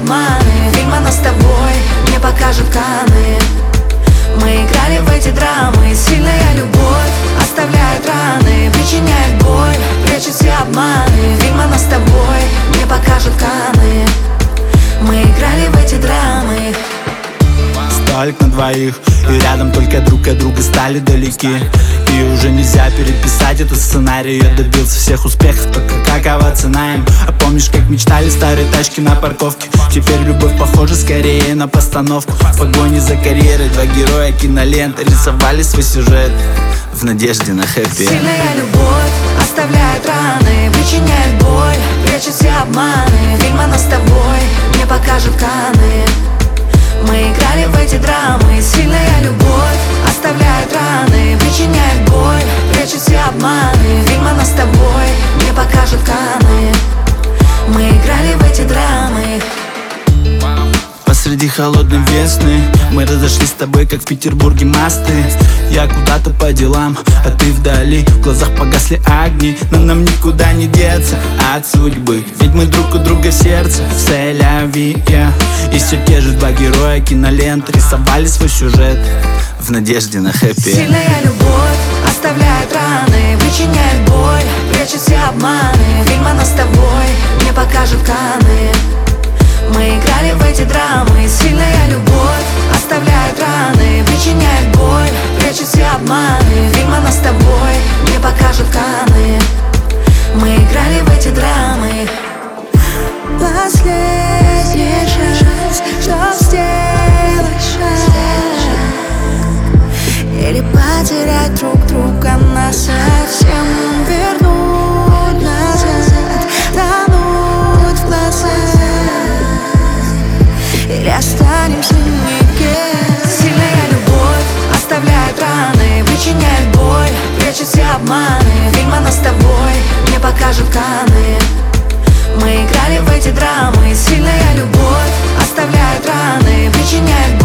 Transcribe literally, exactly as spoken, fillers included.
обманы. Фильм о нас с тобой не покажет Канны. Мы играли в эти драмы. Сильная любовь оставляет раны, причиняет боль, прячет все обманы. Фильм о нас с тобой не покажет Канны. Мы играли в эти драмы. Столик на двоих, и рядом только друг от друга стали далеки. И уже нельзя переписать этот сценарий. Я добился всех успехов, только какова цена им? А помнишь, как мечтали старые тачки на парковке? Теперь любовь похожа скорее на постановку. В погоне за карьерой два героя киноленты рисовали свой сюжет в надежде на хэппи. Сильная любовь оставляет раны, причиняет боль, прячет все обманы. Фильм о нас с тобой не покажет Канны. Мы играли в эти драмы. Сильная любовь оставляет раны, причиняет боль, прячет все обманы. Фильм о нас с тобой не покажет Канны. Мы играли в эти драмы. Посреди холодной весны мы разошлись с тобой, как в Петербурге мосты. Я куда-то по делам, а ты вдали. В глазах погасли огни, но нам никуда не деться от судьбы. Ведь мы друг у друга в сердце, c'est-la-vie, yeah. И все те же два героя киноленты рисовали свой сюжет в надежде на хэппи. Сильная любовь оставляет раны, причиняет боль, прячет все обманы. Фильм о нас с тобой не покажет Канны. Мы играли в эти драмы. Сильная любовь оставляет раны, причиняет боль, прячет все обманы. Фильм о нас с тобой не покажет Канны. Мы играли в эти драмы. Последний шанс, чтоб сделать шаг или потерять друг друга насовсем, вернуть назад, тонуть в глазах, или останемся никем. Сильная любовь оставляет раны, причиняет боль, прячет все обманы. Фильм о нас с тобой не покажет Канны. Мы играли в эти драмы. Сильная любовь оставляет раны, причиняет боль,